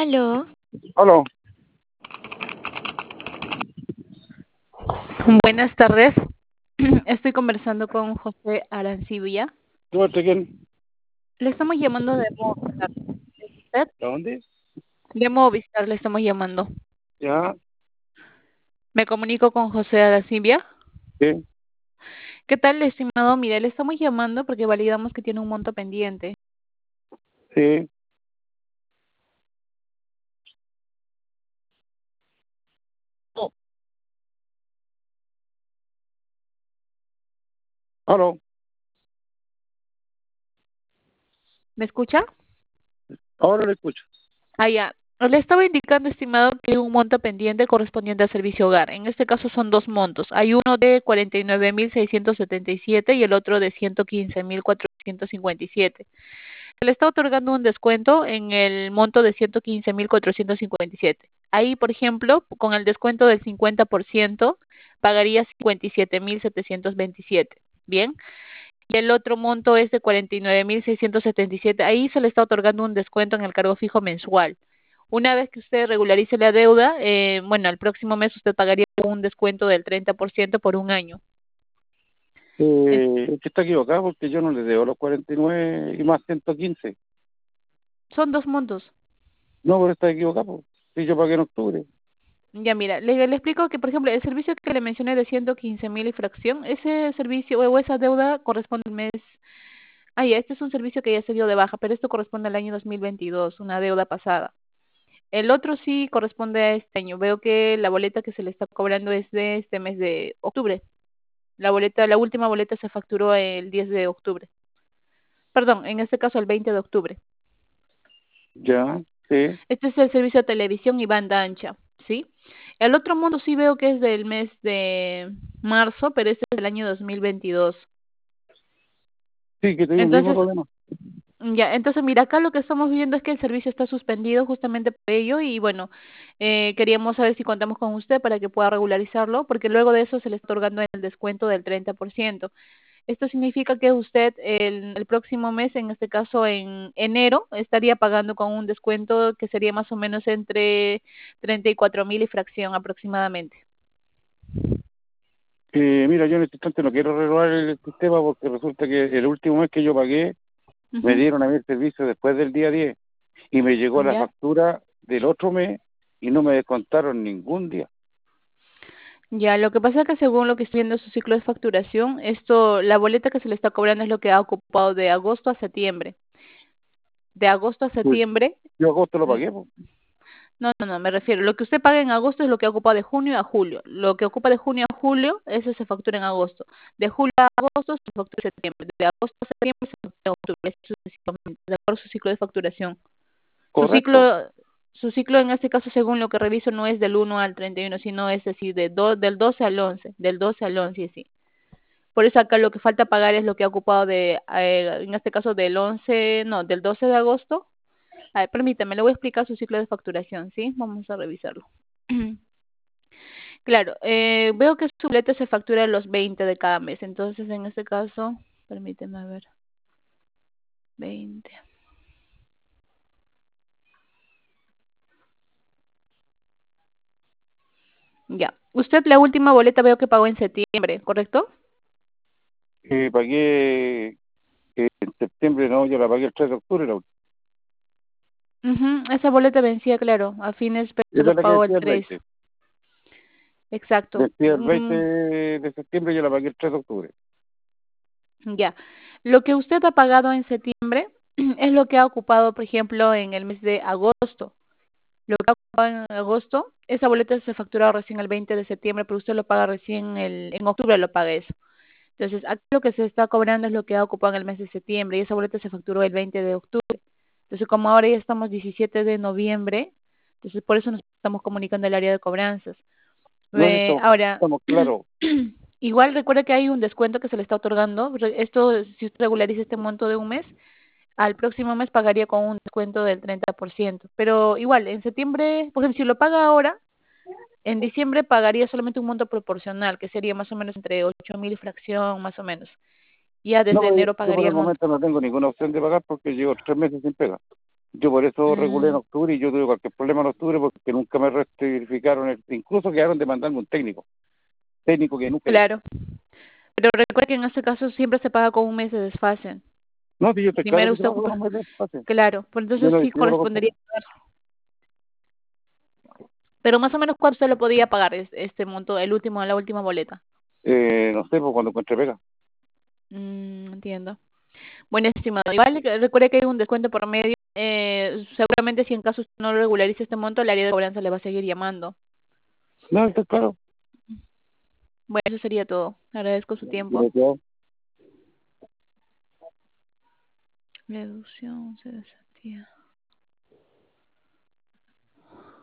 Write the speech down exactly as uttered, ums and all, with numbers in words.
Aló. Aló. Buenas tardes. Estoy conversando con José Arancibia. ¿Tú eres quién? Le estamos llamando de Movistar. ¿Es usted? ¿De dónde? De Movistar le estamos llamando. Ya. Me comunico con José Arancibia. Sí. ¿Qué tal, estimado? Mire, le estamos llamando porque validamos que tiene un monto pendiente. Sí. Oh. Aló. ¿Me escucha? Ahora le escucho. Ah, ya. Le estaba indicando, estimado, que hay un monto pendiente correspondiente al servicio hogar. En este caso son dos montos. Hay uno de cuarenta y nueve mil seiscientos setenta y siete y el otro de ciento quince mil cuatrocientos cincuenta y siete. Se le está otorgando un descuento en el monto de ciento quince mil cuatrocientos cincuenta y siete. Ahí, por ejemplo, con el descuento del cincuenta por ciento, pagaría cincuenta y siete mil setecientos veintisiete. Bien. Y el otro monto es de cuarenta y nueve mil seiscientos setenta y siete. Ahí se le está otorgando un descuento en el cargo fijo mensual. Una vez que usted regularice la deuda, eh, bueno, el próximo mes usted pagaría un descuento del treinta por ciento por un año. En- Eh, es que está equivocado porque yo no le debo los cuarenta y nueve y más ciento quince. Son dos montos. No, pero está equivocado. Sí, yo pagué en octubre. Ya mira, le, le explico que, por ejemplo, el servicio que le mencioné de ciento quince mil y fracción, ese servicio o esa deuda corresponde al mes. Ah, ya, este es un servicio que ya se dio de baja, pero esto corresponde al año dos mil veintidós, una deuda pasada. El otro sí corresponde a este año. Veo que la boleta que se le está cobrando es de este mes de octubre. La boleta, la última boleta se facturó el diez de octubre. Perdón, en este caso el veinte de octubre. Ya. Sí. Este es el servicio de televisión y banda ancha, ¿sí? El otro monto sí veo que es del mes de marzo, pero este es del año dos mil veintidós. Sí, que tuvimos el mismo Entonces, problema. ya, entonces mira, acá lo que estamos viendo es que el servicio está suspendido justamente por ello y bueno, eh, queríamos saber si contamos con usted para que pueda regularizarlo, porque luego de eso se le está otorgando el descuento del treinta por ciento. Esto significa que usted el, el próximo mes, en este caso en enero, estaría pagando con un descuento que sería más o menos entre treinta y cuatro mil y fracción aproximadamente. Eh, mira, yo en este instante no quiero renovar el sistema porque resulta que el último mes que yo pagué me Ujú. dieron a mí el servicio después del día diez y me llegó la Ya. factura del otro mes y no me descontaron ningún día. Ya, lo que pasa es que según lo que estoy viendo su ciclo de facturación, esto, la boleta que se le está cobrando es lo que ha ocupado de agosto a septiembre. De agosto a Pues septiembre, yo agosto lo mm, pagué, pues. no, no, no, me refiero, lo que usted paga en agosto es lo que ocupa de junio a julio. Lo que ocupa de junio a julio, eso se factura en agosto. De julio a agosto se factura en septiembre. De agosto a septiembre se factura en octubre, así sucesivamente, de acuerdo a su ciclo de facturación. Su Correcto. ciclo, su ciclo en este caso, según lo que reviso, no es del uno al treinta y uno, sino es decir, de do, del doce al once, del doce al once, sí. Por eso acá lo que falta pagar es lo que ha ocupado de, eh, en este caso del once, no, del doce de agosto. A ver, permítame, le voy a explicar su ciclo de facturación, ¿sí? Vamos a revisarlo. Claro, eh, veo que su boleta se factura los veinte de cada mes, entonces en este caso, permíteme a ver, veinte. Ya, usted la última boleta veo que pagó en septiembre, ¿correcto? Eh, pagué eh, en septiembre, no, yo la pagué el tres de octubre. La, última. Ujú, esa boleta vencía, claro, a fines, pero Esa lo es la que pagó el decía el tres. veinte. Exacto. Decía el veinte Mm, de septiembre, yo la pagué el tres de octubre. ya. Lo que usted ha pagado en septiembre es lo que ha ocupado, por ejemplo, en el mes de agosto. Lo que ha ocupado en agosto, esa boleta se facturó recién el veinte de septiembre, pero usted lo paga recién el, en octubre lo paga eso. Entonces, aquí lo que se está cobrando es lo que ha ocupado en el mes de septiembre y esa boleta se facturó el veinte de octubre. Entonces, como ahora ya estamos diecisiete de noviembre, entonces por eso nos estamos comunicando al área de cobranzas. No sé si Eh, estamos, ahora, estamos claros. igual recuerda que hay un descuento que se le está otorgando. Re- Esto, si usted regulariza este monto de un mes, al próximo mes pagaría con un descuento del treinta por ciento. Pero igual, en septiembre, por ejemplo, si lo paga ahora, en diciembre pagaría solamente un monto proporcional, que sería más o menos entre ocho mil fracción, más o menos. Ya No, desde pero enero yo por pagaría el el monto. momento no tengo ninguna opción de pagar porque llevo tres meses sin pega. Yo por eso regulé en Mm, octubre y yo tuve cualquier problema en octubre porque nunca me rectificaron, el, incluso quedaron de mandarme un técnico, técnico que nunca llegó. claro, pero recuerda que en este caso siempre se paga con un mes de desfase. No, sí, yo estoy claro Primero que se usted pagó con ocupa, un mes de desfase. claro, pues Yo entonces no sí discuto lo correspondería contrario. pagar. Pero más o menos cuánto usted lo podía pagar es- este monto, el último, la última boleta. Eh, no sé, pues cuando encuentre pega. Mm, entiendo. Bueno, estimado, igual que- recuerde que hay un descuento por medio. Eh, seguramente si en caso usted no regularice este monto, el área de cobranza le va a seguir llamando. No, estoy claro. Bueno, eso sería todo. Agradezco su tiempo. Gracias. Reducción se desactiva.